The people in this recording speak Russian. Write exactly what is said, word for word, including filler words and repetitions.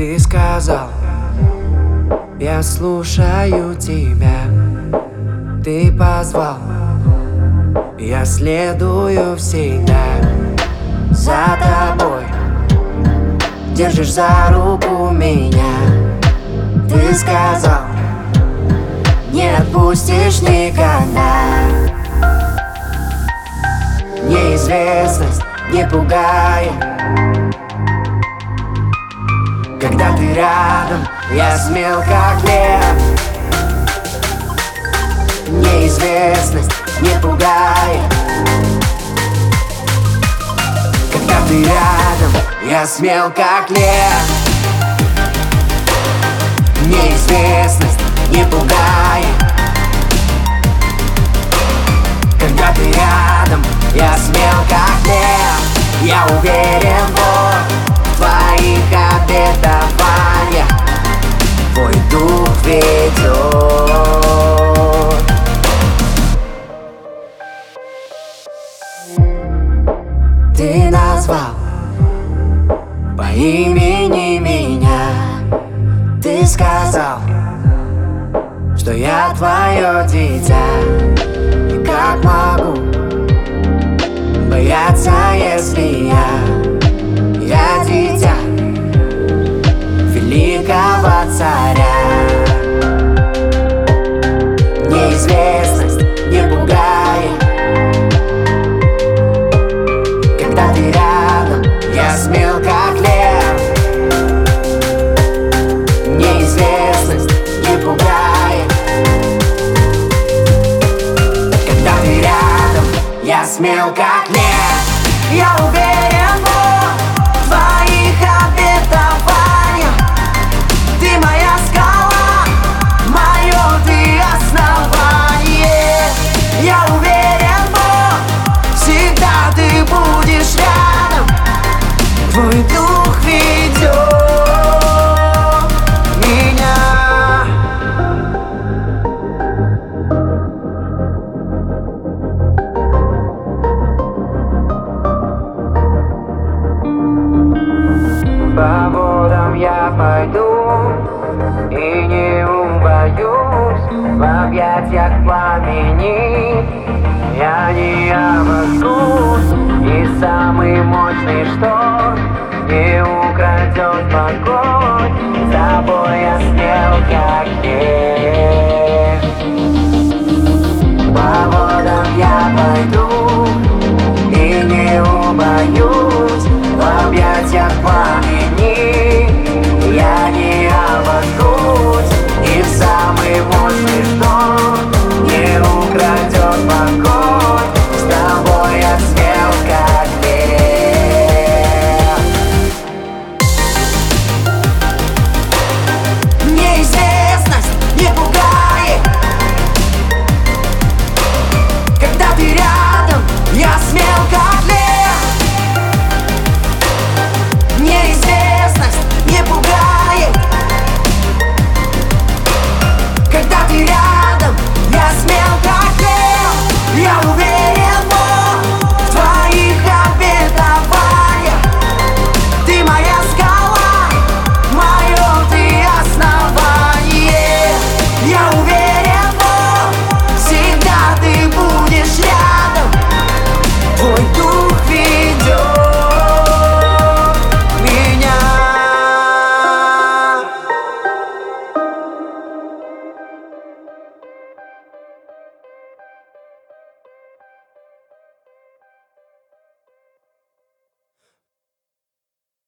Ты сказал, я слушаю тебя. Ты позвал, я следую всегда за тобой. Держишь за руку меня. Ты сказал, не отпустишь никогда. Неизвестность не пугает. Когда ты рядом, я смел как лев. Неизвестность не пугает. Когда ты рядом, я смел как лев. Неизвестность не пугает. Когда ты рядом, я смел как лев. Я уверен в твоих обетованиях. Твой дух ведет. Ты назвал по имени меня. Ты сказал, что я твое дитя. И как могу бояться, если я Я дитя великого царя. Неизвестность не пугает. Когда ты рядом, я смел как лев. Неизвестность не пугает. Когда ты рядом, я смел как лев. Я уверен в твоих обетованиях. Ты моя скала, мое ты основание. Я уверен, Бог, всегда ты будешь рядом. Твой дух ведет меня. По водам я пойду и не убоюсь. В объятиях пламени я не обожгусь. И самый мощный шторм не украдет покой. С тобой я смел как